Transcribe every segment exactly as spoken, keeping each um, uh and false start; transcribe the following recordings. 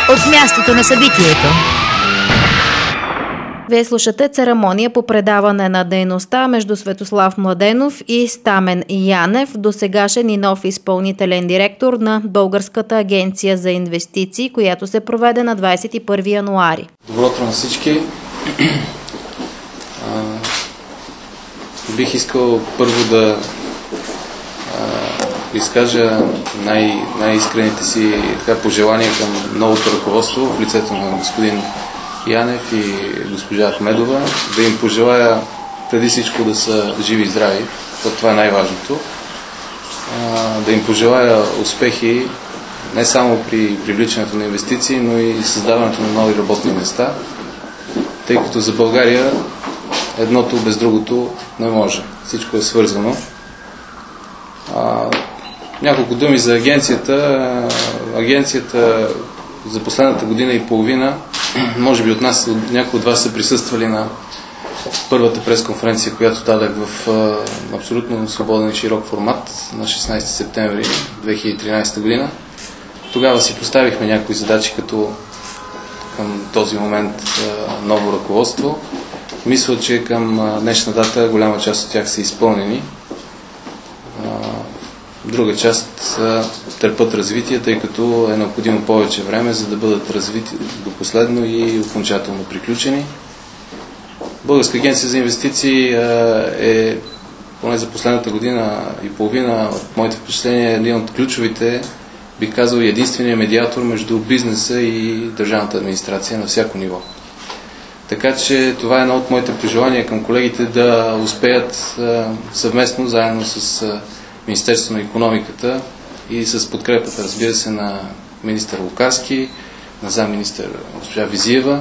от мястото на събитието. Вие слушате церемония по предаване на дейността между Светослав Младенов и Стамен Янев, досегашен и нов изпълнителен директор на Българската агенция за инвестиции, която се проведе на двадесет и първи януари. Добро утро на всички. А, бих искал първо да а, изкажа най- най-искрените си така, пожелания към новото ръководство в лицето на господин Янев и госпожа Ахмедова, да им пожелая преди всичко да са живи и здрави, защото това е най-важното. Да им пожелая успехи не само при привличането на инвестиции, но и създаването на нови работни места, тъй като за България едното без другото не може. Всичко е свързано. Няколко думи за агенцията. Агенцията за последната година и половина, може би от нас, някои от вас са присъствали на първата пресконференция, която дадах в а, абсолютно свободен и широк формат на шестнадесети септември две хиляди и тринадесета година. Тогава си поставихме някои задачи като към този момент а, ново ръководство. Мисля, че към а, днешна дата голяма част от тях са изпълнени. А, друга част а, търпят развитие, тъй като е необходимо повече време, за да бъдат развити до последно и окончателно приключени. Българска агенция за инвестиции е, поне за последната година и половина, от моите впечатления, е един от ключовите, би казал, единствения медиатор между бизнеса и държавната администрация на всяко ниво. Така че това е едно от моите пожелания към колегите, да успеят съвместно, заедно с Министерството на икономиката и с подкрепата, разбира се, на министър Лукарски, на замминистър госпожа Визиева,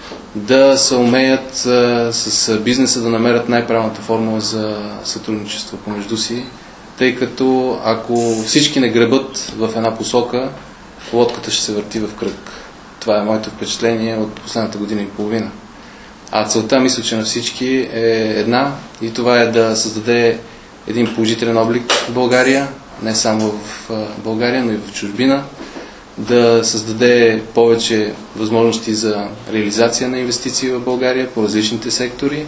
да се умеят а, с бизнеса да намерят най-правилната формула за сътрудничество помежду си, тъй като ако всички не гребат в една посока, лодката ще се върти в кръг. Това е моето впечатление от последната година и половина. А целта, мисля, че на всички е една, и това е да създаде един положителен облик в България, не само в България, но и в чужбина, да създаде повече възможности за реализация на инвестиции в България по различните сектори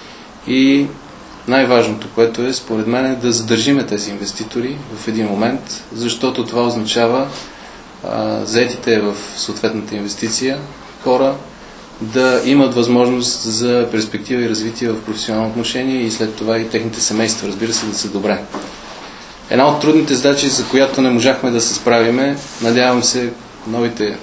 и най-важното, което е, според мен, е да задържиме тези инвеститори в един момент, защото това означава а, заетите в съответната инвестиция хора да имат възможност за перспектива и развитие в професионално отношение и след това и техните семейства, разбира се, да са добре. Една от трудните задачи, за която не можахме да се справиме, надявам се новите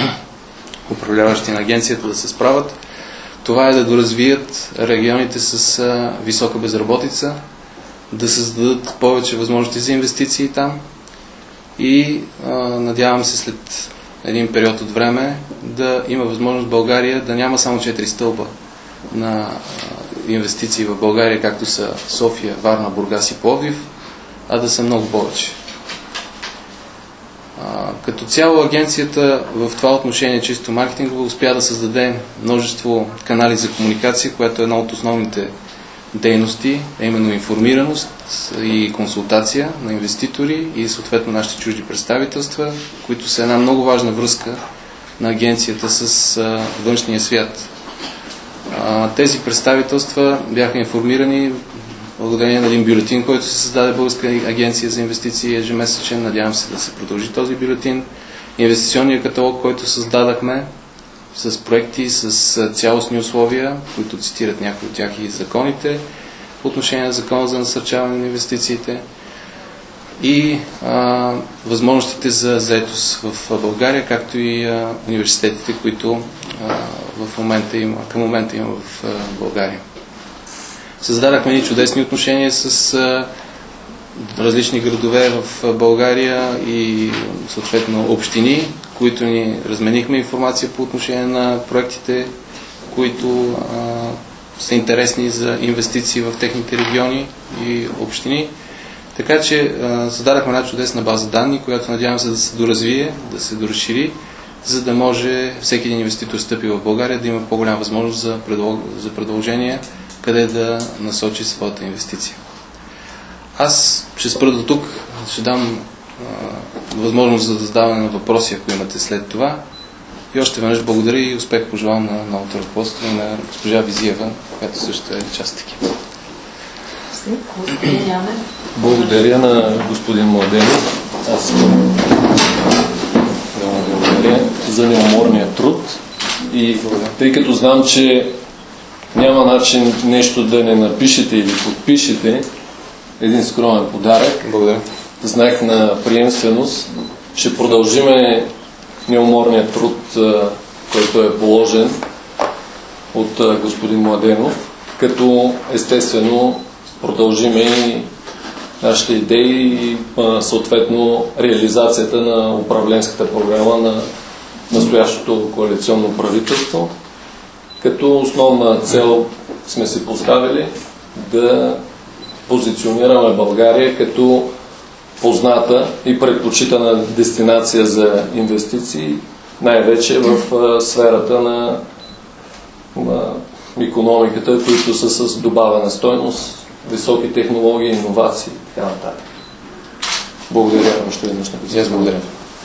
управляващи на агенцията да се справят, това е да доразвият регионите с а, висока безработица, да създадат повече възможности за инвестиции там и а, надявам се след един период от време да има възможност България да няма само четири стълба на а, инвестиции в България, както са София, Варна, Бургас и Пловдив, а да са много повече. А, като цяло агенцията в това отношение чисто маркетингово успя да създаде множество канали за комуникация, което е една от основните дейности, а именно информираност и консултация на инвеститори и съответно нашите чужди представителства, които са една много важна връзка на агенцията с а, външния свят. А, тези представителства бяха информирани благодарение на един бюлетин, който се създаде Българска агенция за инвестиции ежемесечен. Надявам се да се продължи този бюлетин. Инвестиционния каталог, който създадахме с проекти, с цялостни условия, които цитират някои от тях и законите по отношение на закона за насърчаване на инвестициите и а, възможностите за заетост в България, както и а, университетите, които а, в момента има, към момента има в а, България. Създадахме ни чудесни отношения с а, различни градове в България и съответно общини, които ни разменихме информация по отношение на проектите, които а, са интересни за инвестиции в техните региони и общини. Така че а, създадахме една чудесна база данни, която надявам се да се доразвие, да се доразшири, за да може всеки един инвеститор стъпи в България да има по-голяма възможност за, предлог, за предложение, къде да насочи своята инвестиция. Аз ще спра до тук, ще дам а, възможност за задаване на въпроси, ако имате след това. И още веднъж благодаря и успех пожелавам на новото ръководство и на госпожа Визиева, която също е част от екипа. Благодаря на господин Младенов. Аз искам да му благодаря за неуморния труд и тъй като знам, че няма начин нещо да не напишете или подпишете, един скромен подарък. Благодаря. Знак на приемственост. Ще продължиме неуморния труд, който е положен от господин Младенов, като естествено продължиме и нашите идеи и съответно реализацията на управленската програма на настоящото коалиционно правителство, като основна цел сме си поставили да позиционираме България като позната и предпочитана дестинация за инвестиции, най-вече в сферата на, на икономиката, които са с добавена стойност, високи технологии, иновации и така нататък. Благодаря още веднъж на господин. Аз благодаря.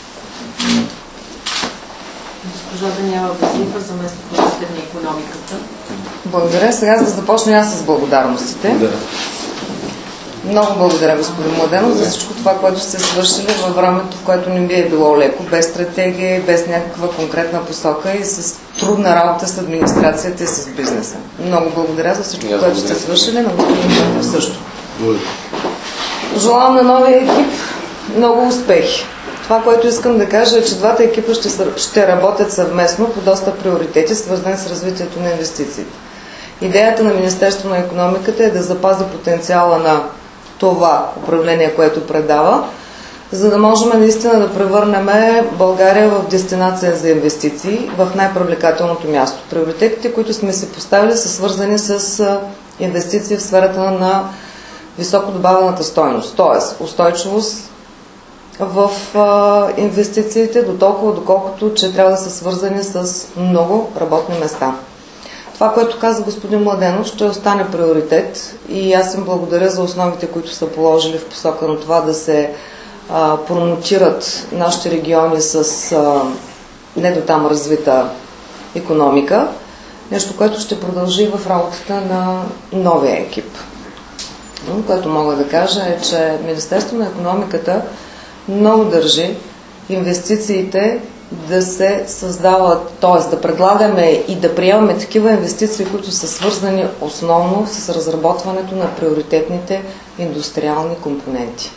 Госпожа Даниела Вазиева, заместник-министър на икономиката. Благодаря. Сега за да започна аз с благодарностите. Да. Много благодаря, господин Младенов, за всичко това, което сте свършили във времето, в което не би е било леко, без стратегия, без някаква конкретна посока и с трудна работа с администрацията и с бизнеса. Много благодаря за всичко, което сте свършили, на господин Младенов също. Желавам на новия екип много успехи. Това, което искам да кажа е, че двата екипа ще, ще работят съвместно по доста приоритети, свързани с развитието на инвестициите. Идеята на Министерството на икономиката е да запази потенциала на това управление, което предава, за да можем наистина да превърнем България в дестинация за инвестиции в най-привлекателното място. Приоритетите, които сме си поставили, са свързани с инвестиции в сферата на високо добавената стойност, т.е. устойчивост в инвестициите до толкова, доколкото, че трябва да са свързани с много работни места. Това, което каза господин Младенов, ще остане приоритет и аз им благодаря за основите, които са положили в посока на това да се а, промотират нашите региони с а, не до там развита икономика. Нещо, което ще продължи в работата на новия екип. Но, което мога да кажа е, че Министерството на икономиката много държи инвестициите да се създават, т.е. да предлагаме и да приемаме такива инвестиции, които са свързани основно с разработването на приоритетните индустриални компоненти.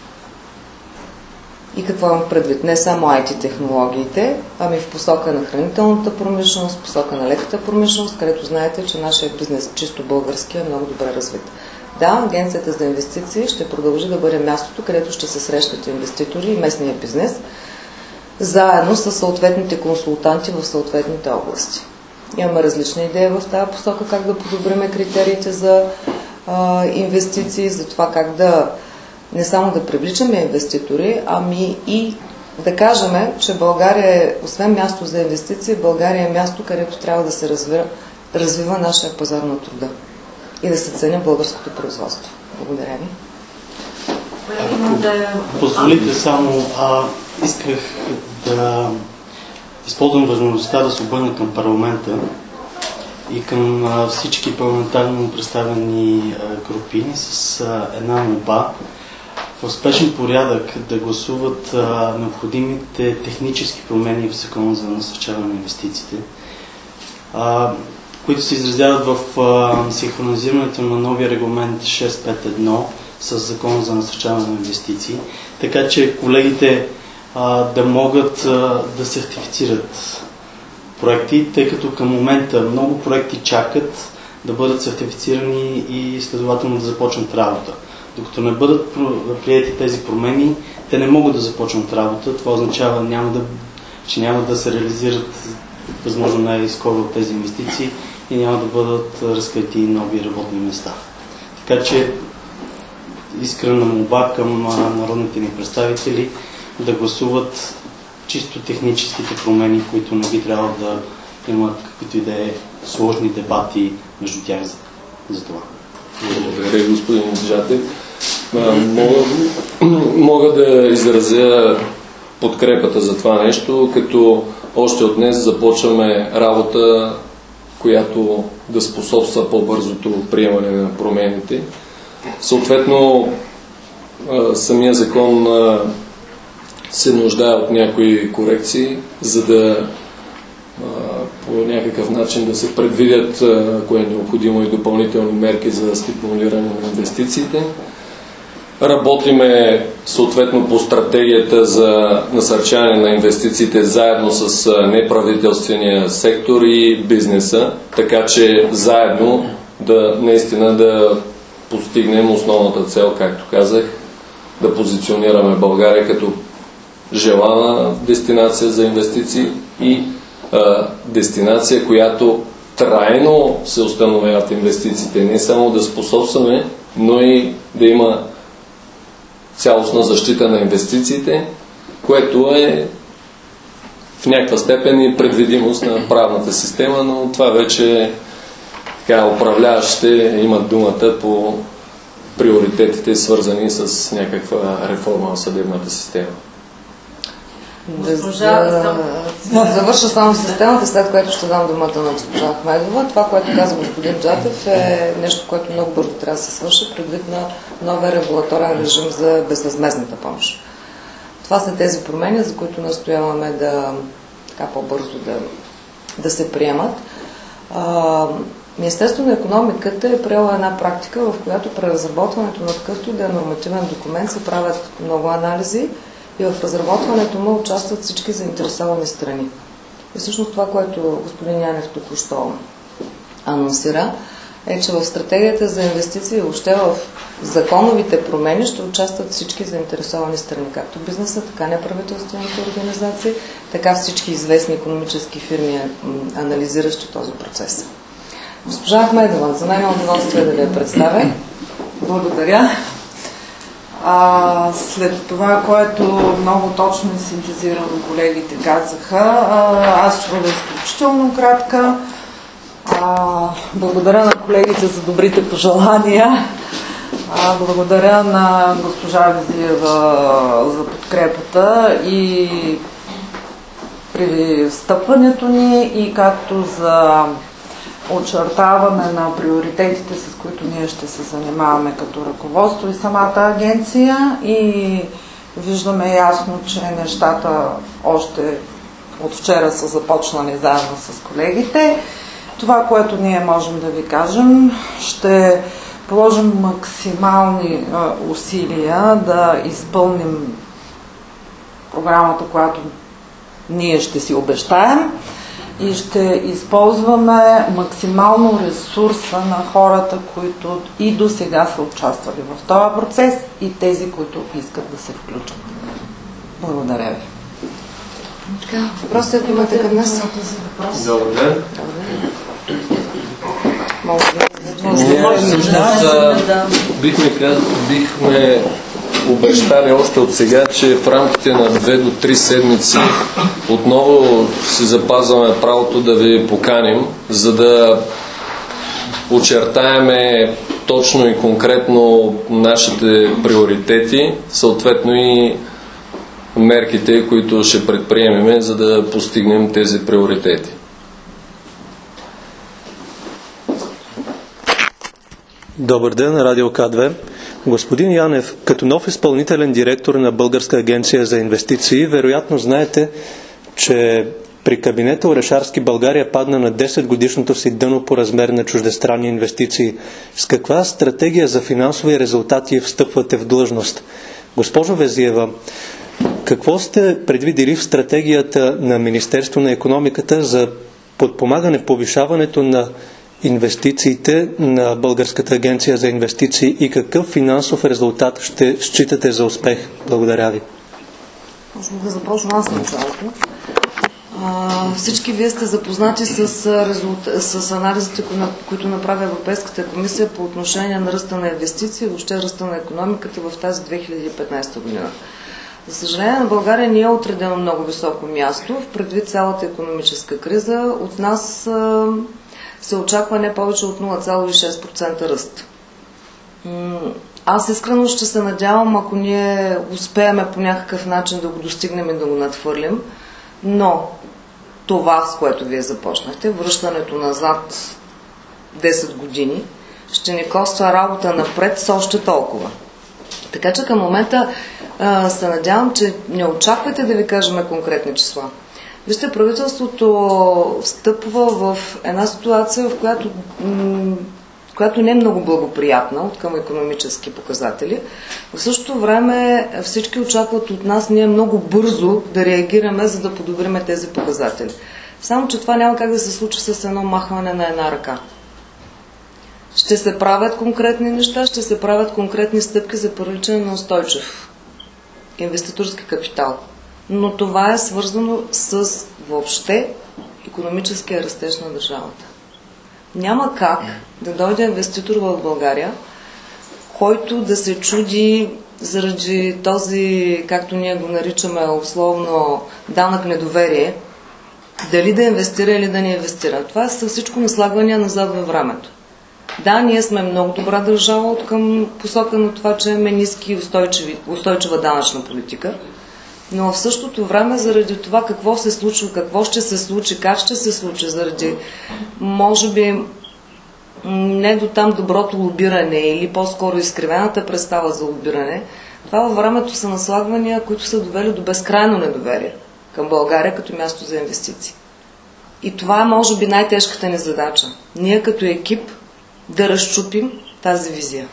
И какво имам предвид? Не само ай ти технологиите, ами в посока на хранителната промишленост, в посока на леката промишленост, където знаете, че нашия бизнес, чисто български, е много добре развит. Да, Агенцията за инвестиции ще продължи да бъде мястото, където ще се срещат инвеститори и местния бизнес, заедно с съответните консултанти в съответните области. Имаме различни идеи в тази посока, как да подобриме критериите за а, инвестиции, за това как да не само да привличаме инвеститори, ами и да кажем, че България е, освен място за инвестиции, България е място, където трябва да се развива, развива нашия пазар на труда и да се цени българското производство. Благодаря ви. Позволите само, а, исках да използвам възможността да се обърна към парламента и към а, всички парламентарно представени а, групи с а, една молба в спешен порядък да гласуват а, необходимите технически промени в Закона за насърчаване на инвестициите, а, които се изразяват в а, синхронизирането на новия регламент шест пет едно с Закона за насърчаване на инвестиции, така че колегите а, да могат а, да сертифицират проекти, тъй като към момента много проекти чакат да бъдат сертифицирани и следователно да започнат работа. Докато не бъдат приети тези промени, те не могат да започнат работа. Това означава, няма да, че няма да се реализират възможно най-скоро тези инвестиции и няма да бъдат разкрити нови работни места. Така че искрена молба към народните ни представители да гласуват чисто техническите промени, които не би трябвало да имат каквито и да е сложни дебати между тях за, за това. Благодаря, господин Жатев. Мога, мога да изразя подкрепата за това нещо, като още от днес започваме работа, която да способства по-бързото приемане на промените. Съответно, самия закон се нуждае от някои корекции, за да по някакъв начин да се предвидят, ако е необходимо, и допълнителни мерки за стимулиране на инвестициите. Работиме съответно по стратегията за насърчаване на инвестициите заедно с неправителствения сектор и бизнеса, така че заедно да наистина да постигнем основната цел, както казах, да позиционираме България като желана дестинация за инвестиции и а, дестинация, която трайно се установяват инвестициите. Не само да способстваме, но и да има цялостна защита на инвестициите, което е в някаква степен и предвидимост на правната система, но това вече така, управляващите имат думата по приоритетите, свързани с някаква реформа в съдебната система. Госпожа, да, да завърша само системата, след което ще дам думата на госпожа Ахмедова. Това, което каза господин Джатев, е нещо, което много бързо трябва да се свърши, предвид на новия регулаторен режим за безвъзмездната помощ. Това са тези промени, за които настояваме да така по-бързо да, да се приемат. А, Министерството на икономиката е приело една практика, в която при разработването на такъвто да е нормативен документ се правят много анализи и в разработването му участват всички заинтересовани страни. И всъщност това, което господин Янев току-що анонсира, е, че в стратегията за инвестиции и въобще в законовите промени ще участват всички заинтересовани страни, както бизнеса, така неправителствените организации, така всички известни икономически фирми, анализиращи този процес. Госпожа Ахмедова, за мен е удоволствие да ви я представя. Благодаря. А, след това, което много точно и синтезирано колегите казаха, а, аз ще бъда изключително кратка. А, благодаря на колегите за добрите пожелания. А, благодаря на госпожа Везиева за подкрепата и при встъпването ни, и както за очертаване на приоритетите, с които ние ще се занимаваме като ръководство и самата агенция, и виждаме ясно, че нещата още от вчера са започнали заедно с колегите. Това, което ние можем да ви кажем, ще положим максимални а, усилия да изпълним програмата, която ние ще си обещаем, и ще използваме максимално ресурса на хората, които и до сега са участвали в този процес, и тези, които искат да се включат. Благодаря ви. Така, въпросът, ако имате към нас. Добър ден. Ние бихме, бихме обещали още от сега, че в рамките на две до три седмици отново си запазваме правото да ви поканим, за да очертаеме точно и конкретно нашите приоритети, съответно и мерките, които ще предприемеме, за да постигнем тези приоритети. Добър ден, Радио К две. Господин Янев, като нов изпълнителен директор на Българска агенция за инвестиции, вероятно знаете, че при кабинета Орешарски България падна на десет годишното си дъно по размер на чуждестранни инвестиции. С каква стратегия за финансови резултати встъпвате в длъжност? Госпожо Везиева, какво сте предвидили в стратегията на Министерство на икономиката за подпомагане повишаването на инвестициите на Българската агенция за инвестиции и какъв финансов резултат ще считате за успех? Благодаря ви. Може да започна аз началото. Всички вие сте запознати с, резулт... с анализите, които направи Европейската комисия по отношение на ръста на инвестиции и въобще ръста на икономиката в тази две хиляди и петнадесета година. За съжаление, на България не е отредено много високо място. В предвид цялата икономическа криза, от нас се очаква не повече от нула цяло и шест процента ръст. Аз искрено ще се надявам, ако ние успеем по някакъв начин да го достигнем и да го надхвърлим, но това, с което вие започнахте, връщането назад десет години, ще ни коства работа напред с още толкова. Така че към момента а, се надявам, че не очаквайте да ви кажем конкретни числа. Вижте, правителството встъпва в една ситуация, в която, м- която не е много благоприятна от към икономически показатели. В същото време всички очакват от нас ние много бързо да реагираме, за да подобриме тези показатели. Само че това няма как да се случи с едно махване на една ръка. Ще се правят конкретни неща, ще се правят конкретни стъпки за привличане на устойчив инвеститорски капитал. Но това е свързано с въобще икономическия растеж на държавата. Няма как да дойде инвеститор в България, който да се чуди заради този, както ние го наричаме условно, данък недоверие, дали да инвестира или да не инвестира. Това са всичко наслагвания назад във времето. Да, ние сме много добра държава от към посока на това, че имаме ниски и устойчива данъчна политика, но в същото време заради това какво се случва, какво ще се случи, как ще се случи, заради може би не до там доброто лобиране или по-скоро изкривената представа за лобиране, това във времето са наслагвания, които са довели до безкрайно недоверие към България като място за инвестиции. И това е може би най-тежката ни задача. Ние като екип да разчупим тази визия.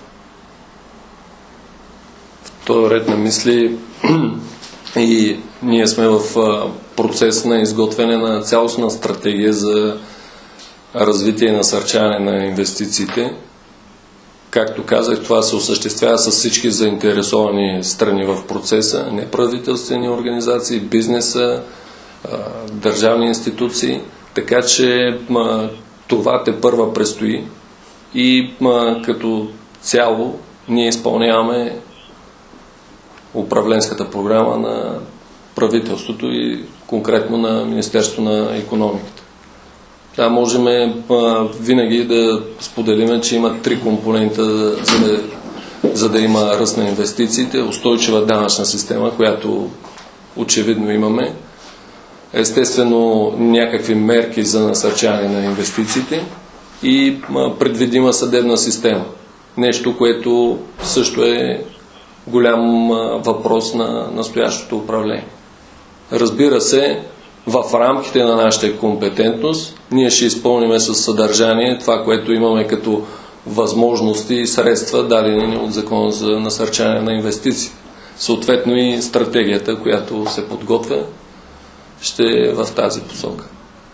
В този ред на мисли и ние сме в процес на изготвяне на цялостна стратегия за развитие и насърчаване на инвестициите. Както казах, това се осъществява с всички заинтересовани страни в процеса, неправителствени организации, бизнеса, държавни институции, така че това тепърва предстои и като цяло ние изпълняваме управленската програма на правителството и конкретно на Министерството на икономиката. Да, можем а, винаги да споделиме, че има три компонента, за да, за да има ръст на инвестициите. Устойчива данъчна система, която очевидно имаме. Естествено, някакви мерки за насърчаване на инвестициите и а, предвидима съдебна система. Нещо, което също е голям а, въпрос на настоящото управление. Разбира се, в рамките на нашата компетентност ние ще изпълниме със съдържание това, което имаме като възможности и средства, дадени от Закона за насърчаване на инвестиции. Съответно и стратегията, която се подготвя, ще е в тази посока.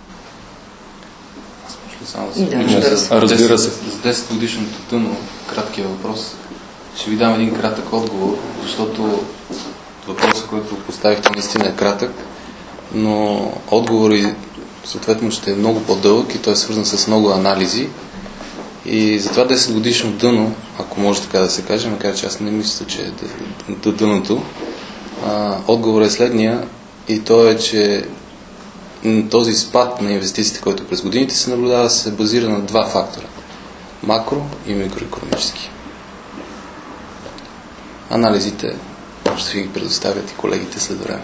Да, разбира се. За десет годишното дъно, краткият въпрос, ще ви дам един кратък отговор, защото въпросът, който поставихте, наистина е кратък, но отговорът съответно ще е много по-дълъг и той е свързан с много анализи. И затова десет годишно дъно, ако може така да се каже, макар че аз не мисля, че е дъното, отговорът е следния и то е, че този спад на инвестициите, който през годините се наблюдава, се базира на два фактора – макро и микроекономически. Анализите ще ви ги предоставят и колегите след време.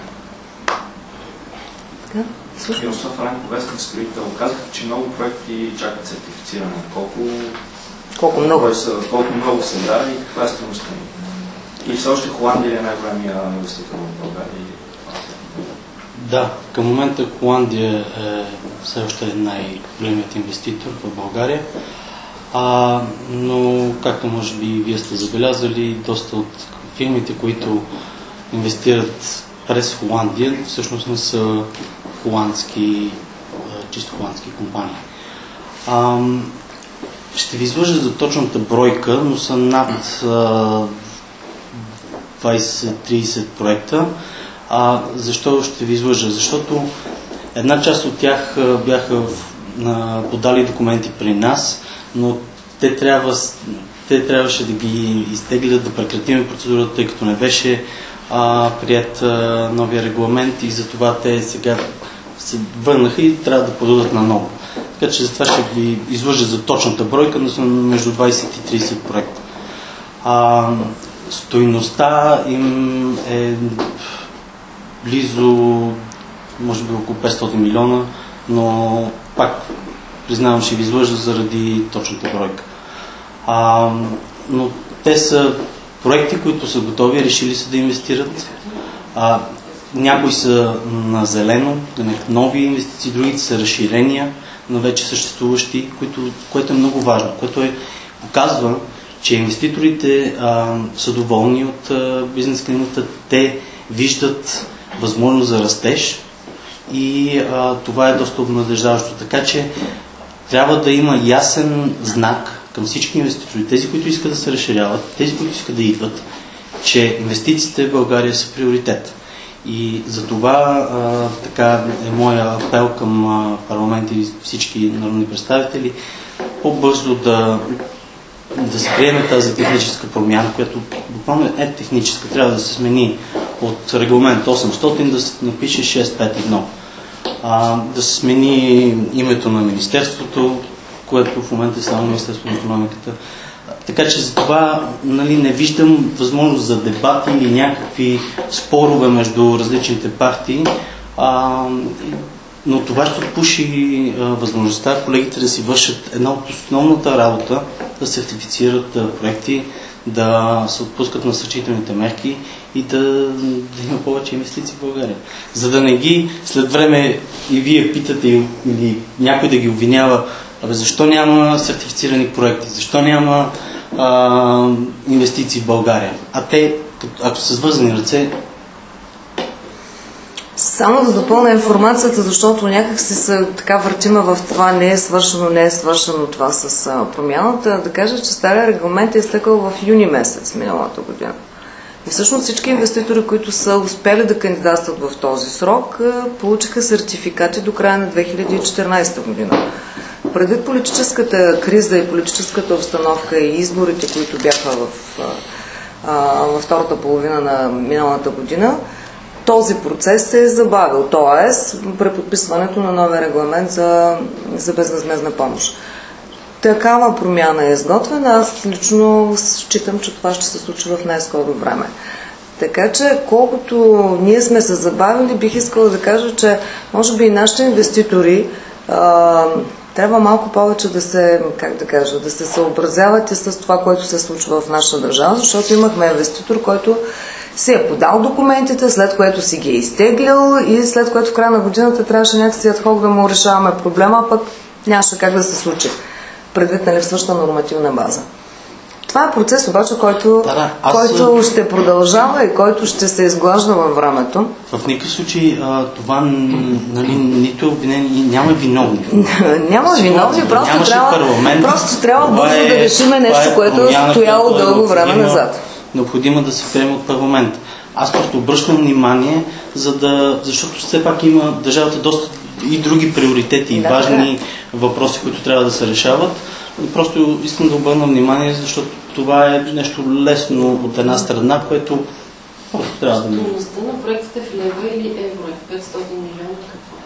Ярослав Райнков, вестник строител. Казахте, че много проекти чакат сертифициране. Колко, колко много са, колко много са дали и каква е стойността? И все още Холандия е най-големия инвеститор в България? Да, към момента Холандия е все още най-големият инвеститор в България. А, но, както може би вие сте забелязали, доста от фирмите, които инвестират през Холандия, всъщност не са холандски, чисто холандски компании. А, ще ви излъжа за точната бройка, но са над двайсет-трийсет проекта. А, защо ще ви излъжа? Защото една част от тях бяха в, а, подали документи при нас, но те, трябва, те трябваше да ги изтеглят, да прекратим процедурата, тъй като не беше а, прият а, новия регламент и затова те сега се върнаха и трябва да подадат на ново. Така че затова ще ви излъжа за точната бройка, но са между двайсет и трийсет проекта. А, стойността им е близо, може би около петстотин милиона, но пак признавам, ще ви излъжа заради точната бройка. А, но те са проекти, които са готови, решили са да инвестират. А, някои са на зелено, нови инвестиции, другите са разширения на вече съществуващи, които, което е много важно, което е, показва, че инвеститорите а, са доволни от а, бизнес климата, те виждат възможност за растеж и а, това е доста обнадеждаващо. Така че трябва да има ясен знак към всички инвеститори, тези, които искат да се разширяват, тези, които искат да идват, че инвестициите в България са приоритет. И за това а, така е моя апел към а, парламента и всички народни представители по-бързо да, да се приеме тази техническа промяна, която буквално е техническа. Трябва да се смени от регламент осемстотин да се напише шест пет едно. А, да се смени името на Министерството, което в момента е само Министерство на икономиката. Така че за това, нали, не виждам възможност за дебати или някакви спорове между различните партии, а, но това ще отпуши а, възможността колегите да си вършат една от основната работа, да сертифицират а, проекти, да се отпускат насърчителните мерки и да, да има повече инвестиции в България. За да не ги след време и вие питате или някой да ги обвинява: абе, защо няма сертифицирани проекти, защо няма а, инвестиции в България? А те, ако са свързани ръце... Само да допълня информацията, защото някак си се така въртима в това: не е свършено, не е свършено това с а, промяната. Да кажа, че стария регламент е изтъкал в юни месец миналата година. И всъщност всички инвеститори, които са успели да кандидатстват в този срок, получиха сертификати до края на две хиляди и четиринадесета година. Предвид политическата криза и политическата обстановка и изборите, които бяха в, а, във втората половина на миналата година, този процес се е забавил, т.е. преподписването на новия регламент за, за безвъзмездна помощ. Такава промяна е изготвена. Аз лично считам, че това ще се случи в най-скоро време. Така че, колкото ние сме се забавили, бих искала да кажа, че може би и нашите инвеститори а, трябва малко повече да се, как да кажа, да се съобразяват и с това, което се случва в нашата държава, защото имахме инвеститор, който си е подал документите, след което си ги е изтеглил и след което в края на годината трябваше някакси адхок да му решаваме проблема, а пък нямаше как да се случи, предвид на липсваща нормативна база. Това е процес обаче, който, да, да, аз... който ще продължава и който ще се изглажда във времето. В никакъв случай а, това, нали, нито обвинение, няма виновни. Няма виновни, просто трябва, просто трябва бързо е, да решиме нещо, е което е стояло дълго време назад. Необходимо да се приеме от парламент. Аз просто обръщам внимание, за да, защото все пак има държавата доста и други приоритети и да, важни да. въпроси, които трябва да се решават. Просто искам да обърна внимание, защото това е нещо лесно от една страна, което просто трябва да... Стойността на проектите в лева или евро е петстотин милиона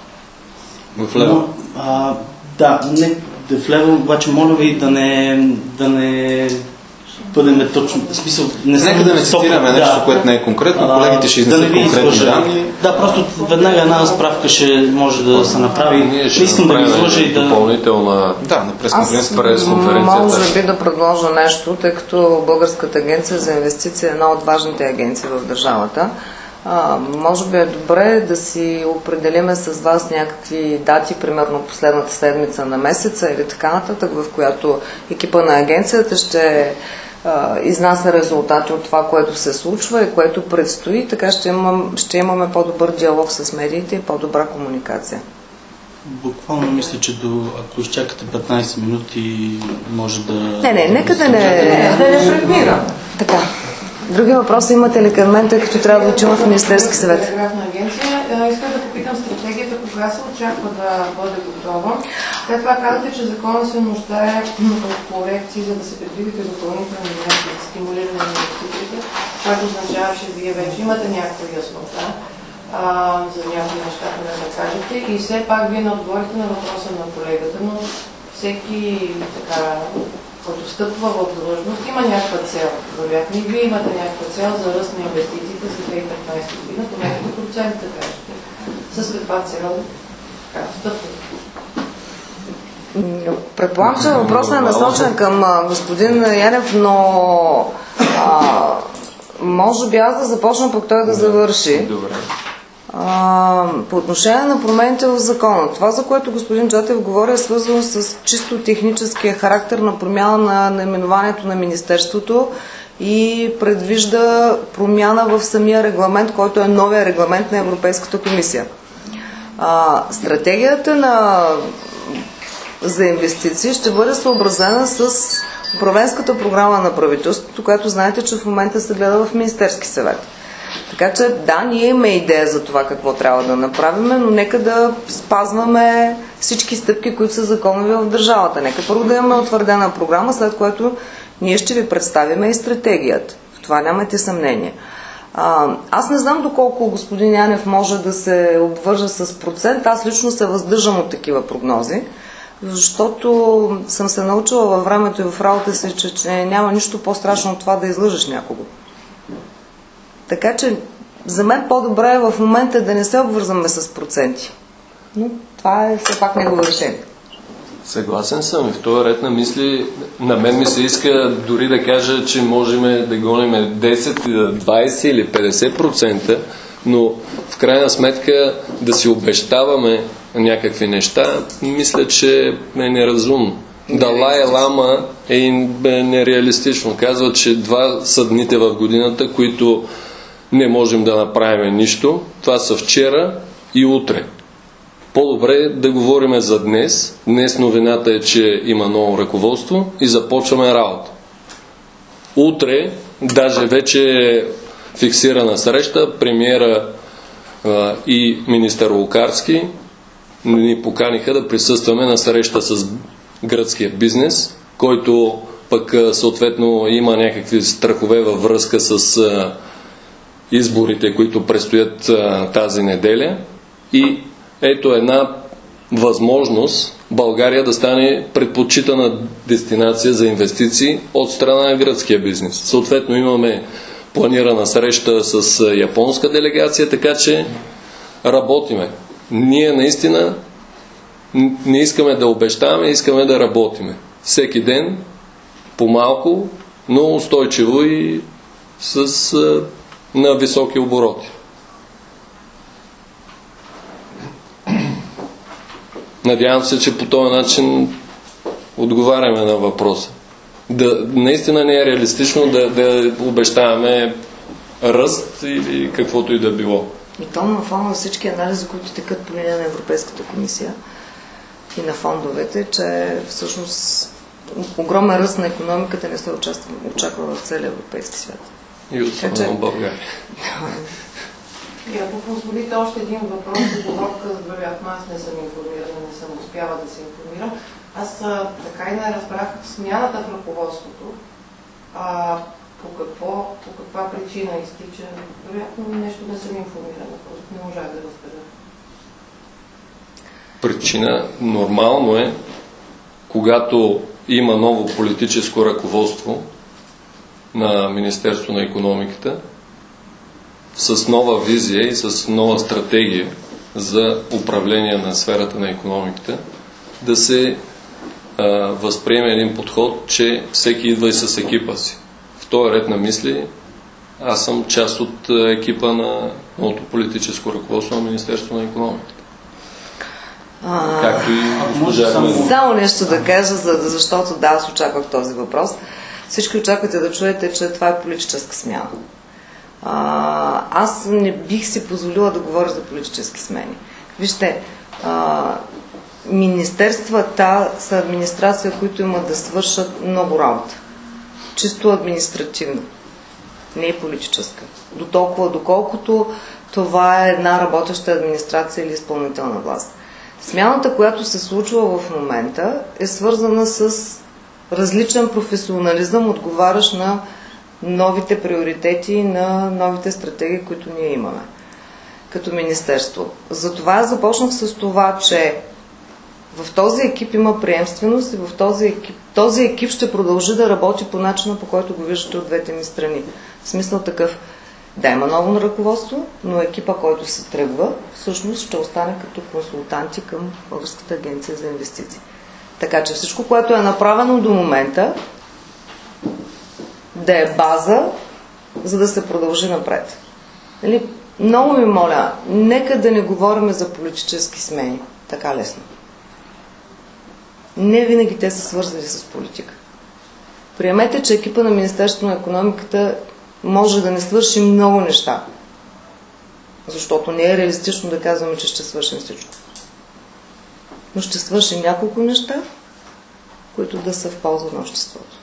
какво? В лева? Но, а, да, не в лева, обаче моля ви да не, да не бъдем точно. В смисъл, не Нека да не цитираме нещо, да, което не е конкретно, колегите ще изнесат да конкретни данни. Да, просто веднага една справка ще може да се направи. Ние ще искам да ви изложа и да... допълнителна... Да, на пресконференцията. пресконференцията. Може би да предложа нещо, тъй като Българската агенция за инвестиции е една от важните агенции в държавата. А, може би е добре да си определиме с вас някакви дати, примерно последната седмица на месеца или така нататък, в която екипа на агенцията ще а, изнася резултати от това, което се случва и което предстои, така ще, имам, ще имаме по-добър диалог с медиите и по-добра комуникация. Буквално мисля, че до, ако изчакате петнайсет минути, може да... Не, не, нека да не... Да не прекмира. Така. Други въпроси имате ли към мен, тъй като трябва да учим в Министерски съвет? Телеграфна агенция. Искам да попитам стратегията, кога се очаква да бъде готова. След това казвате, че законът се нуждае от корекции, за да се предвидите допълнителни мерки за стимулиране на инвестициите, което означава, че вие вече имате някаква яснота а, за някои неща, да да кажете. И все пак вие не отговорите на въпроса на колегата, но всеки така, който встъпва в длъжност, има някаква цел. Вероятно и вие имате някаква цел за ръст на инвестициите за две хиляди и петнайсета година, по някакви процент, да кажете. С каква цел, Предполагам, че въпросът е насочен към а, господин Янев, но а, може би аз да започна, пък той да завърши. Добре. А, по отношение на промените в закона, това, за което господин Джатев говори, е свързано с чисто техническия характер на промяна на наименованието на Министерството и предвижда промяна в самия регламент, който е новия регламент на Европейската комисия. А, стратегията на за инвестиции ще бъде съобразена с управленската програма на правителството, която знаете, че в момента се гледа в Министерски съвет. Така че да, ние имаме идея за това какво трябва да направим, но нека да спазваме всички стъпки, които са законови в държавата. Нека първо да имаме утвърдена програма, след което ние ще ви представиме и стратегията. В това нямате съмнение. А, аз не знам доколко господин Янев може да се обвържа с процент. Аз лично се въздържам от такива прогнози, защото съм се научила във времето и в работа си, че, че няма нищо по-страшно от това да излъжеш някого. Така че за мен по-добре е в момента да не се обвързваме с проценти. Но това е все пак негово решение. Съгласен съм и в този ред на мисли. На мен ми се иска дори да кажа, че можем да гоним десет, двайсет или петдесет процента, но в крайна сметка да си обещаваме някакви неща, мисля, че е неразумно. Далай Лама е нереалистично. Казва, че два са дните в годината, които не можем да направим нищо. Това са вчера и утре. По-добре да говорим за днес. Днес новината е, че има ново ръководство и започваме работа. Утре, даже вече е фиксирана среща, премиера а, и министър Лукарски ни поканиха да присъстваме на среща с гръцкия бизнес, който пък съответно има някакви страхове във връзка с а, изборите, които предстоят а, тази неделя. И ето една възможност България да стане предпочитана дестинация за инвестиции от страна на гръцкия бизнес. Съответно имаме планирана среща с японска делегация, така че работиме. Ние наистина не искаме да обещаваме, искаме да работиме. Всеки ден, по-малко, но устойчиво и с, на високи обороти. Надявам се, че по този начин отговаряме на въпроса. Да, наистина не е реалистично да, да обещаваме ръст или каквото и да било. И то на фона на всички анализи, които текат по линия на Европейската комисия и на фондовете, че всъщност огромен ръст на икономиката не се очаква, очаква в целия европейски свят. И особено в България. И ако позволите още един въпрос, договорка, вероятно аз не съм информирана, не съм успяла да се информирам. Аз а, така и не разбрах смяната в ръководството. А, по, какво, по каква причина изтича? Вероятно нещо не съм информирана, просто не можах да разбера. Причина нормално е, когато има ново политическо ръководство на Министерство на икономиката, с нова визия и с нова стратегия за управление на сферата на икономиката, да се а, възприеме един подход, че всеки идва и с екипа си. В този ред на мисли аз съм част от екипа на новото политическо ръководство на Министерство на икономиката. А, Както и госпожа. Само нещо да кажа, защото да, аз очаквах този въпрос. Всички очаквате да чуете, че това е политическа смяна. А, аз не бих си позволила да говоря за политически смени. Вижте, а, министерствата са администрация, които имат да свършат много работа. Чисто административно. Не е политическа. До толкова, доколкото това е една работеща администрация или изпълнителна власт. Смяната, която се случва в момента, е свързана с различен професионализъм, отговарящ на новите приоритети, на новите стратегии, които ние имаме като министерство. Затова започнах с това, че в този екип има приемственост и в този екип, този екип ще продължи да работи по начина, по който го виждате от двете ми страни. В смисъл такъв. Да, има ново ръководство, но екипа, който се тръгва, всъщност ще остане като консултанти към Българската агенция за инвестиции. Така че всичко, което е направено до момента, да е база, за да се продължи напред. Нали? Много ми моля, нека да не говорим за политически смени. Така лесно. Не винаги те са свързани с политика. Приемете, че екипа на Министерството на икономиката може да не свърши много неща. Защото не е реалистично да казваме, че ще свършим всичко. Но ще свършим няколко неща, които да са в полза на обществото.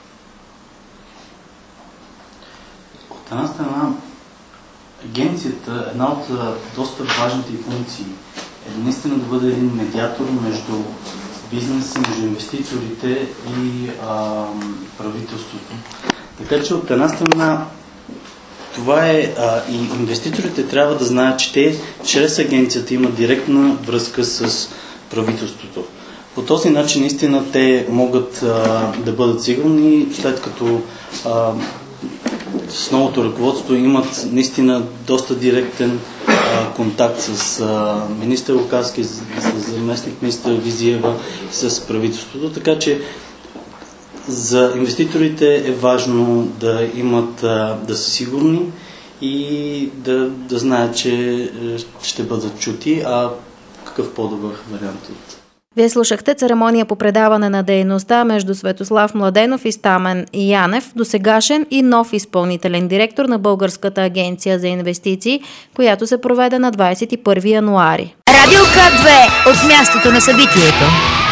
От една страна, агенцията, една от доста важните функции е наистина да бъде един медиатор между бизнеса, между инвеститорите и а, правителството. Така че от една страна това е а, и инвеститорите трябва да знаят, че те чрез агенцията имат директна връзка с правителството. По този начин наистина те могат а, да бъдат сигурни, след като а, с новото ръководство имат наистина доста директен а, контакт с а, министър Лукарски, с, с заместник министър Визиева, с правителството. Така че за инвеститорите е важно да имат, а, да са сигурни и да, да знаят, че ще бъдат чути, а какъв по-добър вариант от... Вие слушахте церемония по предаване на дейността между Светослав Младенов и Стамен Янев, досегашен и нов изпълнителен директор на Българската агенция за инвестиции, която се проведе на двадесет и първи януари. Радио К две от мястото на събитието.